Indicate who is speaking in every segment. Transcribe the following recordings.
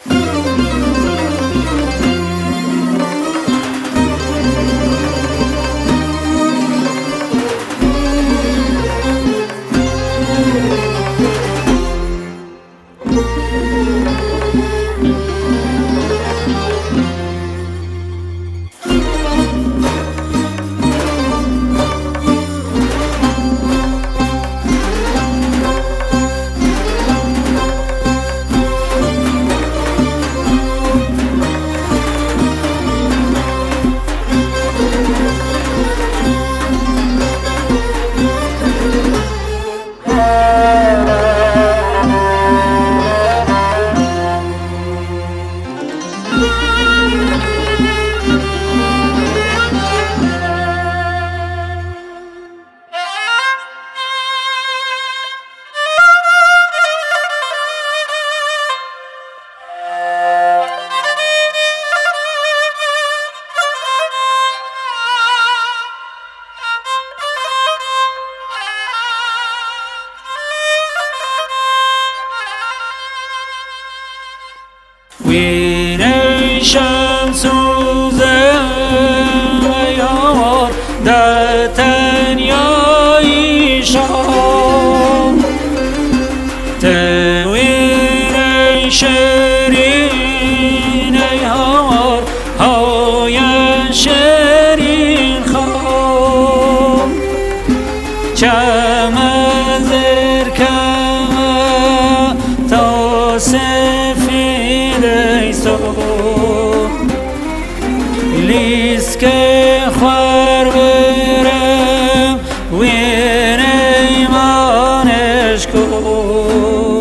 Speaker 1: وینه شمسوزه یار در تنیایی شام توینه شیرین یار های شیرین خام چم زرکم تا سفید ایسو لیسک خوار برم وین ایمانش کن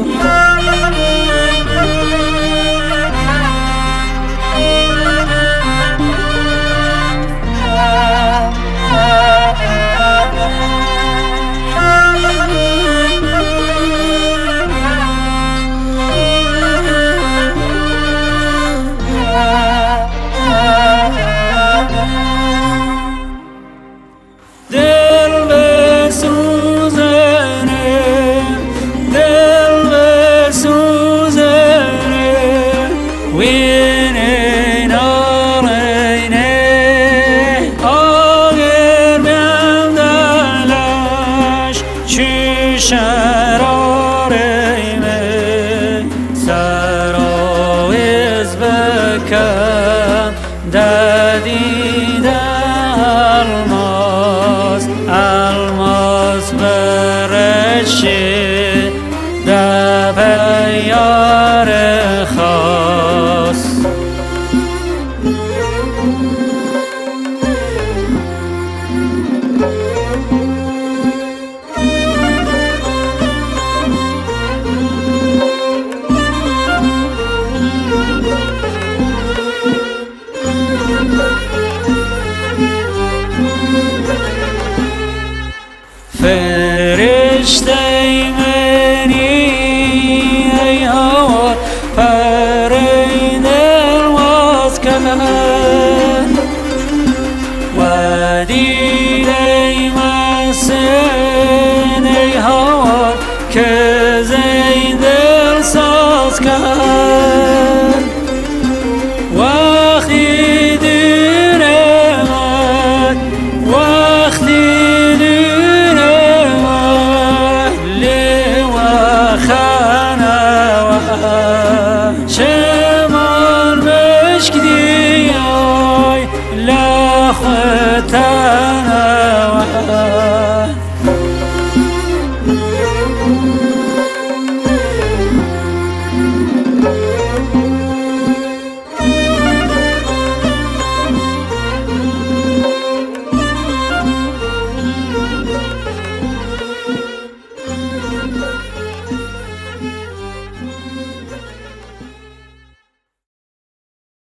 Speaker 1: دادید الماس برشی در پیار خاص فرشته منی ای هوا پری دلواز کن و دیده مسن ای هوا که زین دل ساز کن وقتی دور من وقتی شمال مشک دیای لخوتنوان